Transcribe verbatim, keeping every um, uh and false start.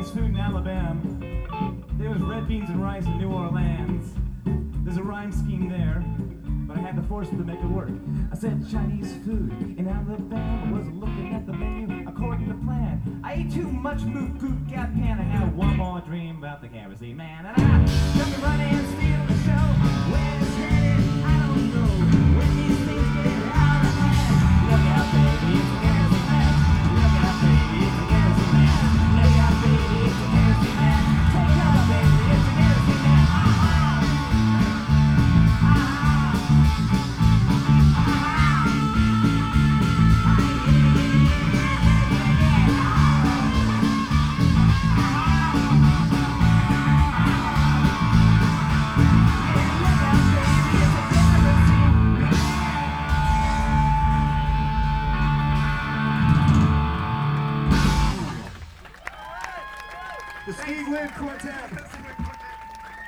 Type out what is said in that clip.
Chinese food in Alabama. There was red beans and rice in New Orleans. There's a rhyme scheme there, but I had to force it to make it work. I said Chinese food in Alabama. Was looking at the menu according to plan. I ate too much moot goot gat pan. I had one more dream about the kerosene man. And I come and run and steal the show. Where it's headed, I don't know. When these things get out of hand, look out, baby, it's a kerosene man. Look out, baby, it's a kerosene man. Look out, baby, it's a kerosene man. Take cover, baby, it's a kerosene man. The Steve Lynn Quartet.